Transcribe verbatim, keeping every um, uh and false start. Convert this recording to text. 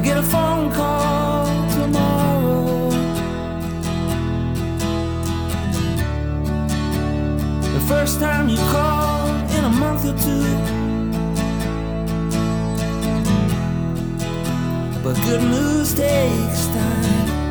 get a phone call tomorrow. The first time you called in a month or two. But good news takes time.